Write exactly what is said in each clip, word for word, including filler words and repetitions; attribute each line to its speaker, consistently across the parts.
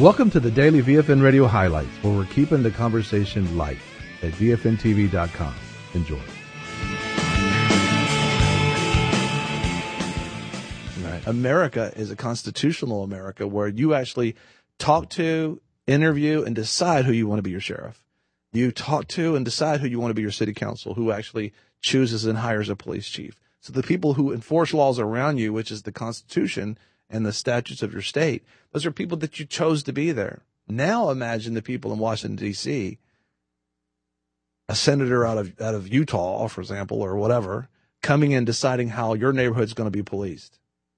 Speaker 1: Welcome to the Daily V F N Radio Highlights, where we're keeping the conversation light at V F N T V dot com. Enjoy.
Speaker 2: Right. America is a constitutional America where you actually talk to, interview, and decide who you want to be your sheriff. You talk to and decide who you want to be your city council, who actually chooses and hires a police chief. So the people who enforce laws around you, which is the Constitution and the statutes of your state, those are people that you chose to be there. Now imagine the people in Washington, D C, a senator out of out of Utah, for example, or whatever, coming in deciding how your neighborhood's going to be policed.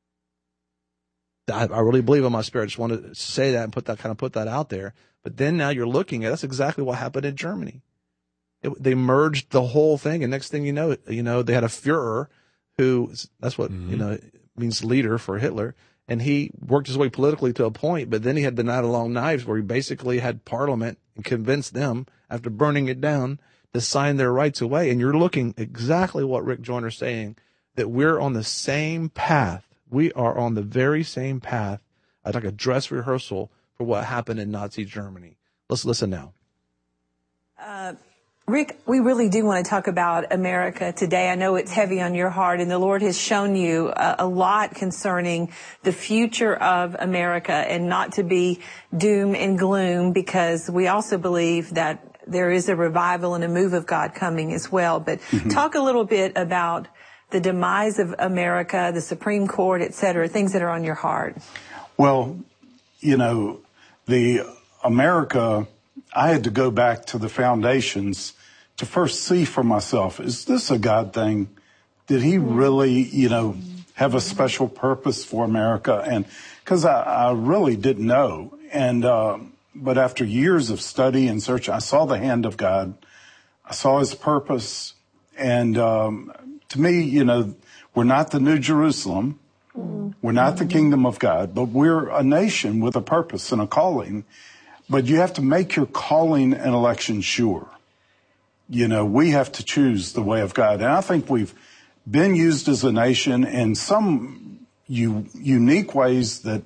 Speaker 2: I, I really believe in my spirit. I just wanted to say that and put that kind of put that out there. But then now you're looking at that's exactly what happened in Germany. It, they merged the whole thing, and next thing you know, you know they had a Führer, who that's what mm-hmm. you know means leader for Hitler. And he worked his way politically to a point, but then he had the Night of Long Knives, where he basically had Parliament and convinced them, after burning it down, to sign their rights away. And you're looking exactly what Rick Joyner's saying, that we're on the same path. We are on the very same path, like a dress rehearsal for what happened in Nazi Germany. Let's listen now.
Speaker 3: Uh, Rick, we really do want to talk about America today. I know it's heavy on your heart, and the Lord has shown you a, a lot concerning the future of America, and not to be doom and gloom, because we also believe that there is a revival and a move of God coming as well. But mm-hmm. talk a little bit about the demise of America, the Supreme Court, et cetera, things that are on your heart.
Speaker 4: Well, you know, the America... I had to go back to the foundations to first see for myself, is this a God thing? Did he really, you know, have a special purpose for America? And because I, I really didn't know. And, uh, but after years of study and search, I saw the hand of God. I saw his purpose. And um, to me, you know, we're not the New Jerusalem. We're not the kingdom of God, but we're a nation with a purpose and a calling. But you have to make your calling and election sure. You know, we have to choose the way of God. And I think we've been used as a nation in some u- unique ways that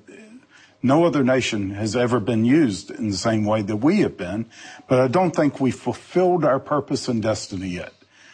Speaker 4: no other nation has ever been used in the same way that we have been. But I don't think we fulfilled our purpose and destiny yet.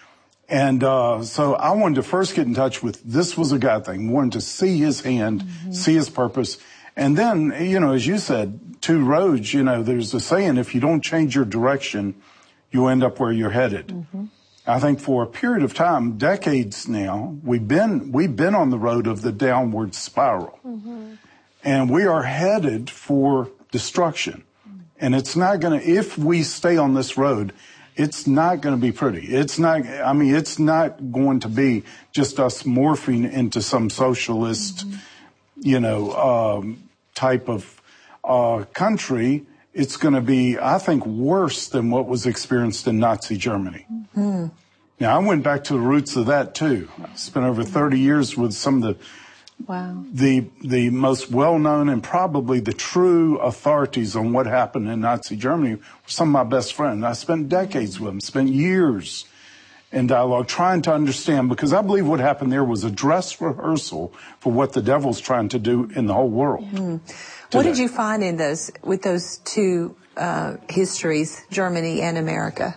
Speaker 4: And uh, so I wanted to first get in touch with this was a God thing. Wanted to see his hand, mm-hmm. see his purpose. And then, you know, as you said, two roads, you know, there's a saying, if you don't change your direction, you end up where you're headed. Mm-hmm. I think for a period of time, decades now, we've been, we've been on the road of the downward spiral. Mm-hmm. And we are headed for destruction. Mm-hmm. And it's not going to, if we stay on this road, it's not going to be pretty. It's not, I mean, it's not going to be just us morphing into some socialist, mm-hmm. you know, um, type of uh, country. It's going to be, I think, worse than what was experienced in Nazi Germany. Mm-hmm. Now, I went back to the roots of that, too. I spent over thirty years with some of the wow. the the most well-known and probably the true authorities on what happened in Nazi Germany. Some of my best friends. I spent decades with them, spent years in dialogue trying to understand, because I believe what happened there was a dress rehearsal for what the devil's trying to do in the whole world. Mm-hmm.
Speaker 3: What did you find in those, with those two uh, histories, Germany and America?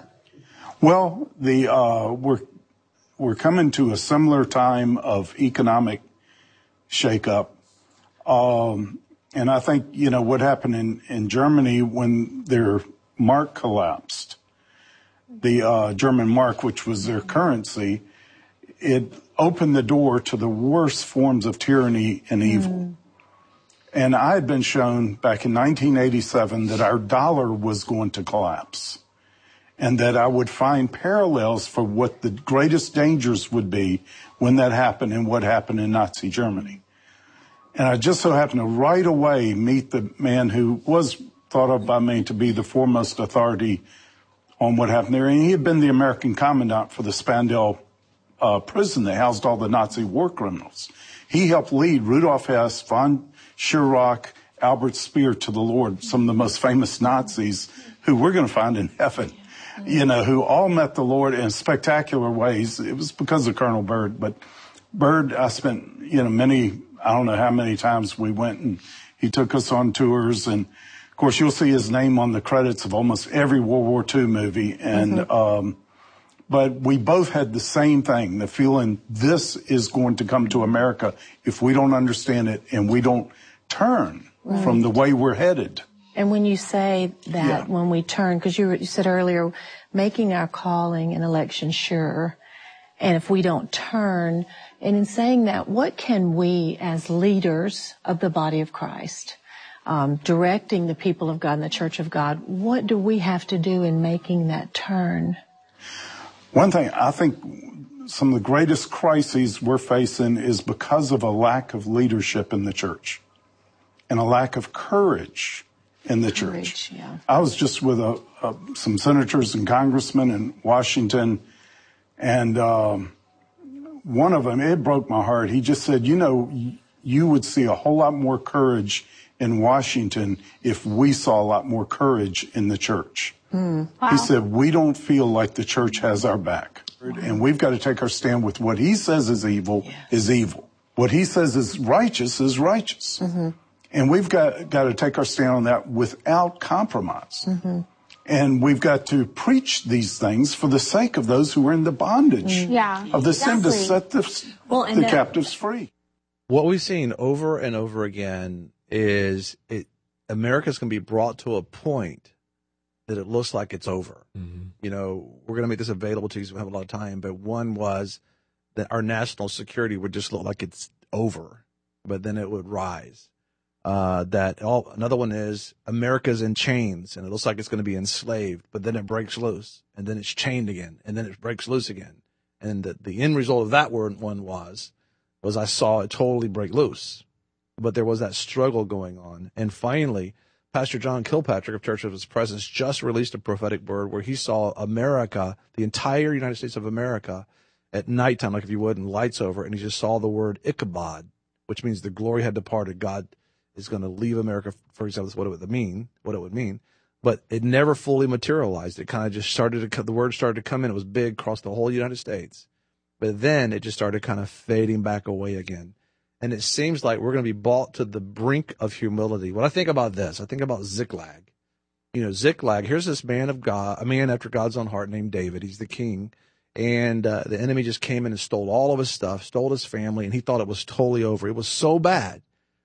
Speaker 4: Well, the uh, we're we're coming to a similar time of economic shakeup, um, and I think you know what happened in, in Germany when their mark collapsed. The uh, German mark, which was their currency, it opened the door to the worst forms of tyranny and evil. Mm. And I had been shown back in nineteen eighty-seven that our dollar was going to collapse, and that I would find parallels for what the greatest dangers would be when that happened and what happened in Nazi Germany. And I just so happened to right away meet the man who was thought of by me to be the foremost authority on what happened there. And he had been the American commandant for the Spandau uh, prison that housed all the Nazi war criminals. He helped lead Rudolf Hess, von Schirach, Albert Speer to the Lord, some of the most famous Nazis who we're going to find in heaven, you know, who all met the Lord in spectacular ways. It was because of Colonel Byrd. But Byrd, I spent, you know, many, I don't know how many times we went and he took us on tours. And of Of course, you'll see his name on the credits of almost every World War Two movie. And, mm-hmm. um, but we both had the same thing, the feeling this is going to come to America if we don't understand it and we don't turn right. from the way we're headed.
Speaker 5: And when you say that, yeah. when we turn, because you, you said earlier, making our calling and election sure, and if we don't turn, and in saying that, what can we as leaders of the body of Christ, um, directing the people of God and the Church of God, what do we have to do in making that turn?
Speaker 4: One thing, I think some of the greatest crises we're facing is because of a lack of leadership in the church and a lack of courage in the courage, church. Yeah. I was just with a, a, some senators and congressmen in Washington, and um, one of them, it broke my heart. He just said, you know, you would see a whole lot more courage in Washington if we saw a lot more courage in the church. Mm. Wow. He said, we don't feel like the church has our back. Wow. And we've got to take our stand with what he says is evil yes. is evil. What he says is righteous is righteous. Mm-hmm. And we've got, got to take our stand on that without compromise. Mm-hmm. And we've got to preach these things for the sake of those who are in the bondage yeah, of the exactly. sin to set the, well, the that, captives free.
Speaker 2: What we've seen over and over again is it, America's going to be brought to a point that it looks like it's over. Mm-hmm. You know, we're going to make this available to you because we have a lot of time, but one was that our national security would just look like it's over, but then it would rise. Uh, that all, another one is America's in chains and it looks like it's going to be enslaved, but then it breaks loose and then it's chained again and then it breaks loose again. And the, the end result of that word one was, was I saw it totally break loose, but there was that struggle going on. And finally, Pastor John Kilpatrick of Church of His Presence just released a prophetic word where he saw America, the entire United States of America at nighttime, like if you would, and lights over, and he just saw the word Ichabod, which means the glory had departed. God is going to leave America, for example, that's what it would mean, what it would mean. But it never fully materialized. It kind of just started to, the word started to come in. It was big across the whole United States. But then it just started kind of fading back away again. And it seems like we're going to be brought to the brink of humility. When I think about this, I think about Ziklag. You know, Ziklag, here's this man of God, a man after God's own heart named David. He's the king. And uh, the enemy just came in and stole all of his stuff, stole his family, and he thought it was totally over. It was so bad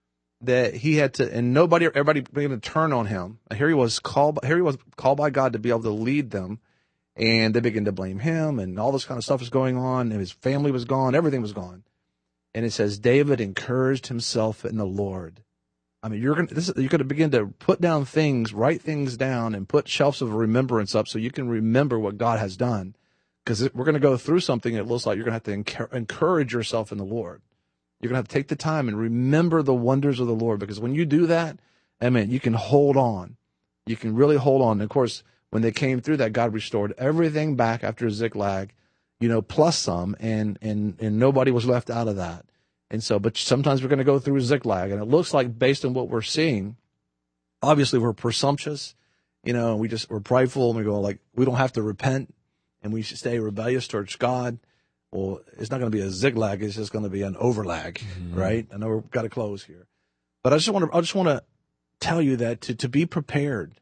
Speaker 2: that he had to, and nobody, everybody began to turn on him. Here he was called, here he was called by God to be able to lead them, and they began to blame him, and all this kind of stuff was going on, and his family was gone, everything was gone. And it says David encouraged himself in the Lord. I mean, you're going to, this, you're going to begin to put down things, write things down, and put shelves of remembrance up so you can remember what God has done. Because we're going to go through something that looks like you're going to have to encourage yourself in the Lord. You're going to have to take the time and remember the wonders of the Lord, because when you do that, I mean, you can hold on. You can really hold on. And of course, when they came through that, God restored everything back after Ziklag, you know, plus some, and, and, and nobody was left out of that. And so, but sometimes we're going to go through Ziklag, and it looks like, based on what we're seeing, obviously we're presumptuous, you know, and we just, we're prideful, and we go like, we don't have to repent, and we should stay rebellious towards God. Well, it's not going to be a Ziklag, it's just going to be an overlag, mm-hmm. right? I know we've got to close here. But I just want to, I just want to tell you that to, to be prepared.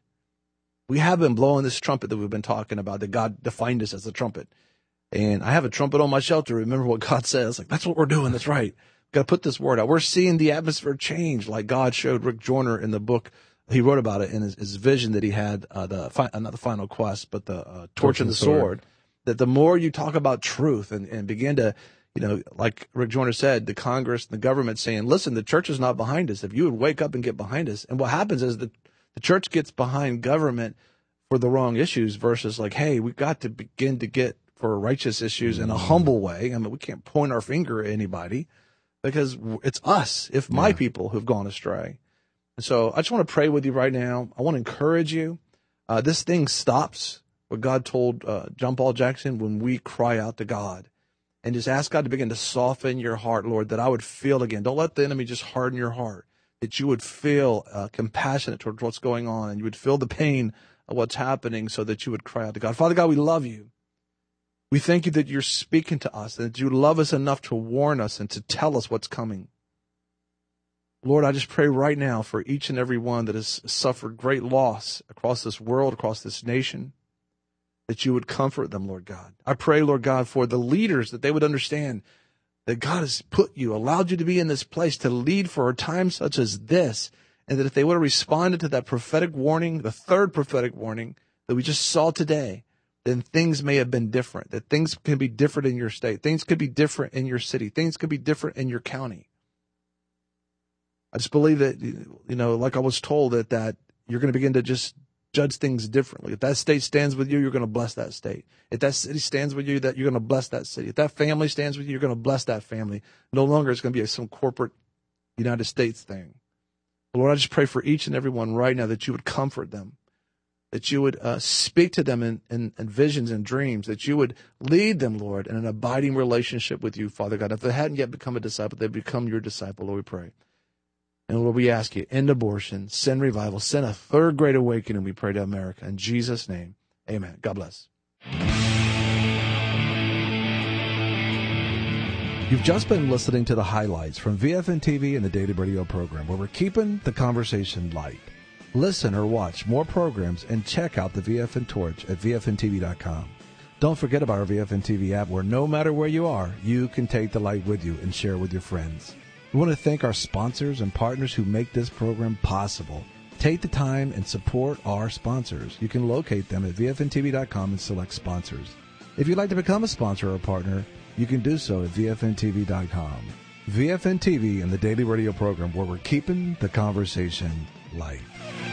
Speaker 2: We have been blowing this trumpet that we've been talking about, that God defined us as a trumpet. And I have a trumpet on my shelf to remember what God says. Like, that's what we're doing. That's right. We've got to put this word out. We're seeing the atmosphere change, like God showed Rick Joyner in the book. He wrote about it in his, his vision that he had, uh, the fi- uh, not the Final Quest, but the uh, Torch, Torch and the Sword. sword. That the more you talk about truth and, and begin to, you know, like Rick Joyner said, the Congress and the government saying, listen, the church is not behind us. If you would wake up and get behind us. And what happens is that the church gets behind government for the wrong issues versus like, hey, we've got to begin to get for righteous issues in a humble way. I mean, we can't point our finger at anybody because it's us, if my yeah. people who've gone astray. And so I just want to pray with you right now. I want to encourage you. Uh, this thing stops. What God told uh, John Paul Jackson, when we cry out to God and just ask God to begin to soften your heart, Lord, that I would feel again. Don't let the enemy just harden your heart, that you would feel uh, compassionate towards what's going on, and you would feel the pain of what's happening so that you would cry out to God. Father God, we love you. We thank you that you're speaking to us, and that you love us enough to warn us and to tell us what's coming. Lord, I just pray right now for each and every one that has suffered great loss across this world, across this nation, that you would comfort them, Lord God. I pray, Lord God, for the leaders, that they would understand that God has put you, allowed you to be in this place to lead for a time such as this, and that if they would have responded to that prophetic warning, the third prophetic warning that we just saw today, then things may have been different, that things can be different in your state, things could be different in your city, things could be different in your county. I just believe that, you know, like I was told, that, that you're going to begin to just judge things differently. If that state stands with you, you're going to bless that state. If that city stands with you, that you're going to bless that city. If that family stands with you, you're going to bless that family. No longer it's going to be some corporate United States thing. Lord, I just pray for each and every one right now that you would comfort them, that you would uh, speak to them in, in, in visions and dreams, that you would lead them, Lord, in an abiding relationship with you, Father God. If they hadn't yet become a disciple, they've become your disciple, Lord, we pray. And Lord, we ask you, end abortion, send revival, send a third great awakening, we pray to America. In Jesus' name, amen. God bless.
Speaker 1: You've just been listening to the highlights from V F N T V and the Daily Radio program, where we're keeping the conversation light. Listen or watch more programs and check out the V F N Torch at V F N T V dot com. Don't forget about our V F N T V app, where no matter where you are, you can take the light with you and share with your friends. We want to thank our sponsors and partners who make this program possible. Take the time and support our sponsors. You can locate them at V F N T V dot com and select sponsors. If you'd like to become a sponsor or a partner, you can do so at V F N T V dot com. V F N T V and the Daily Radio program, where we're keeping the conversation light.